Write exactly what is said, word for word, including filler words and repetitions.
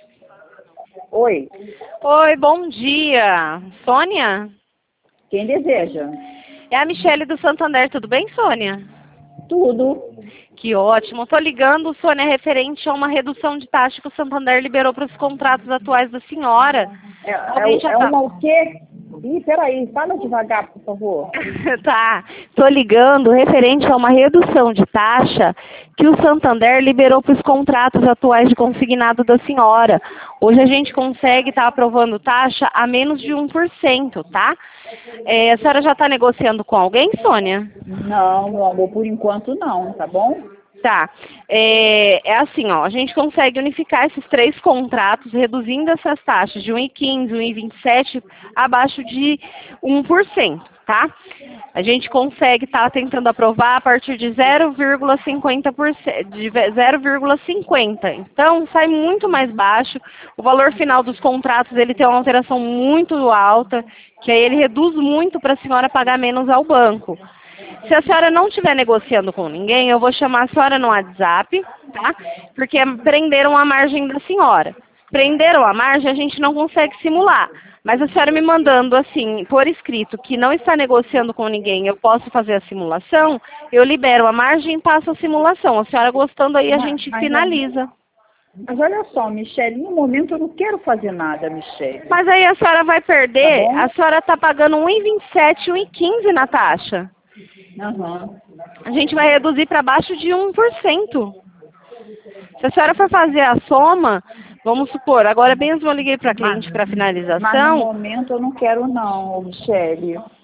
Oi, Oi, bom dia. Sônia? quem deseja? É a Michele do Santander, tudo bem, Sônia? Tudo. Que ótimo. Estou ligando, Sônia, referente a uma redução de taxa que o Santander liberou para os contratos atuais da senhora. É, Alguém é, já é tá... uma o quê? Ih, peraí, fala devagar, por favor. Tá. Estou ligando referente a uma redução de taxa que o Santander liberou para os contratos atuais de consignado da senhora. Hoje a gente consegue estar aprovando taxa a menos de um por cento, tá? É, a senhora já está negociando com alguém, Sônia? Não, meu amor, por enquanto não, tá bom? Tá. É, é assim, ó, a gente consegue unificar esses três contratos, reduzindo essas taxas de um vírgula quinze, um vírgula vinte e sete, abaixo de um por cento, tá? A gente consegue estar tentando aprovar a partir de zero vírgula cinquenta por cento, de zero vírgula cinquenta. Então, sai muito mais baixo. O valor final dos contratos, ele tem uma alteração muito alta, que aí ele reduz muito para a senhora pagar menos ao banco. Se a senhora não estiver negociando com ninguém, eu vou chamar a senhora no WhatsApp, tá? Porque prenderam a margem da senhora. Prenderam a margem, a gente não consegue simular. Mas a senhora me mandando, assim, por escrito, que não está negociando com ninguém, eu posso fazer a simulação, eu libero a margem e passo a simulação. A senhora gostando aí, a Mas, gente mas, finaliza. mas olha só, Michele, no momento eu não quero fazer nada, Michele. Mas aí a senhora vai perder, Tá bom? a senhora está pagando um vírgula vinte e sete, um vírgula quinze na taxa. Aham. A gente vai reduzir para baixo de um por cento. Se a senhora for fazer a soma, vamos supor, agora mesmo eu liguei para a cliente para Mas no finalização. momento eu não quero não, Michele.